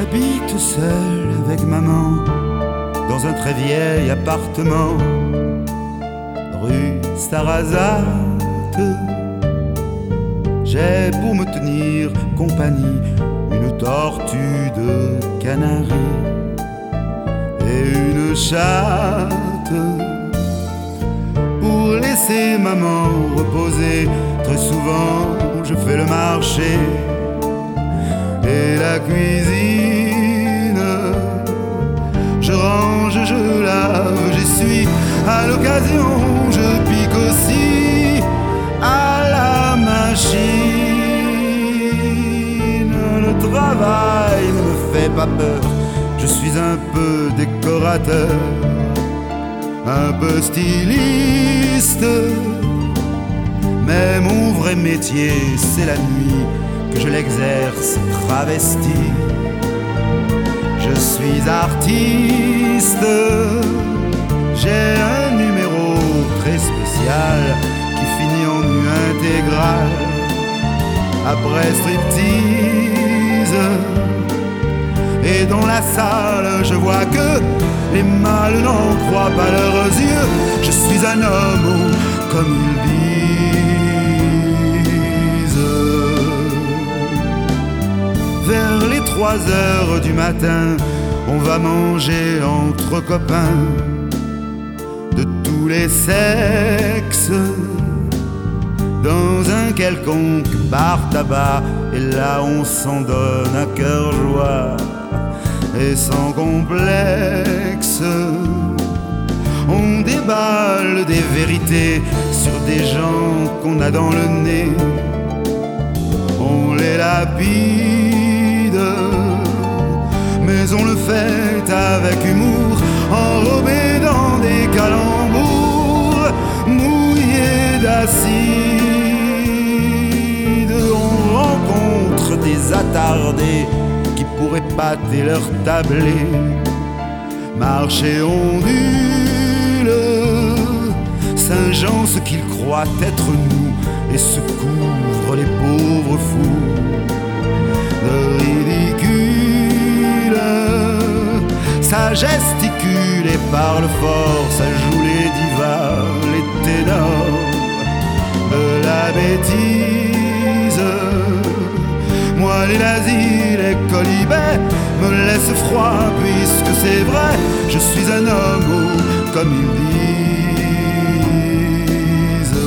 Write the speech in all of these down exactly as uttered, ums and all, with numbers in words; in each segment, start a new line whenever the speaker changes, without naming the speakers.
J'habite seul avec maman dans un très vieil appartement, rue Sarrazate. J'ai pour me tenir compagnie une tortue de Canaries et une chatte. Pour laisser maman reposer, très souvent je fais le marché et la cuisine. Je range, je lave, j'essuie, à l'occasion je pique aussi à la machine. Le travail ne me fait pas peur, je suis un peu décorateur, un peu styliste, mais mon vrai métier c'est la nuit que je l'exerce travesti. Je suis artiste, j'ai un numéro très spécial qui finit en nu intégral. Après striptease, et dans la salle je vois que les mâles n'en croient pas leurs yeux. Je suis un homme comme ils disent. Vers les trois heures du matin, on va manger entre copains de tous les sexes dans un quelconque bar-tabac, et là on s'en donne à cœur joie et sans complexe. On déballe des vérités sur des gens qu'on a dans le nez, on les lapide, mais on le fait avec humour, enrobé dans des calembours mouillés d'acide. On rencontre des attardés qui pourraient pâter leur tablé, marcher ondule, singeant ce qu'ils croient être nous, et se couvrent les pauvres fous de ridicule. Ça gesticule et parle fort, ça joue les divas, les ténors de la bêtise. Moi les nazis, les colibets me laissent froid, puisque c'est vrai, je suis un homme comme ils disent.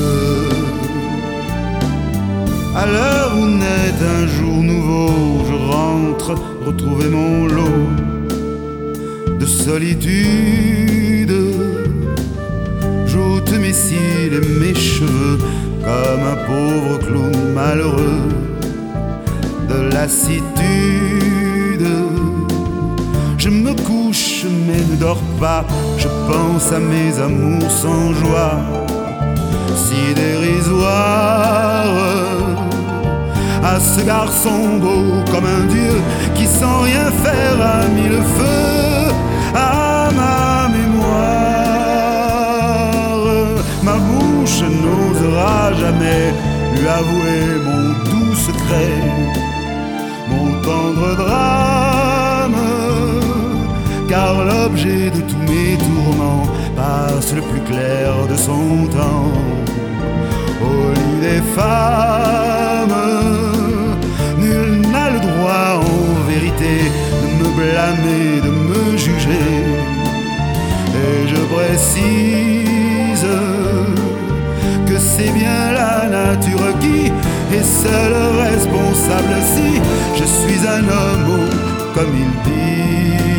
À l'heure où naît un jour nouveau, je rentre retrouver mon lot de solitude. J'ôte mes cils et mes cheveux comme un pauvre clown malheureux de lassitude. Je me couche mais ne dors pas, je pense à mes amours sans joie, si dérisoire, à ce garçon beau comme un dieu qui sans rien faire a mis le feu à ma mémoire. Ma bouche n'osera jamais lui avouer mon doux secret, mon tendre drame, car l'objet de tous mes tourments passe le plus clair de son temps au lit des femmes. Nul n'a le droit en vérité de me blâmer, de me juger, et je précise que c'est bien la nature qui est seule responsable si je suis un homme comme ils disent.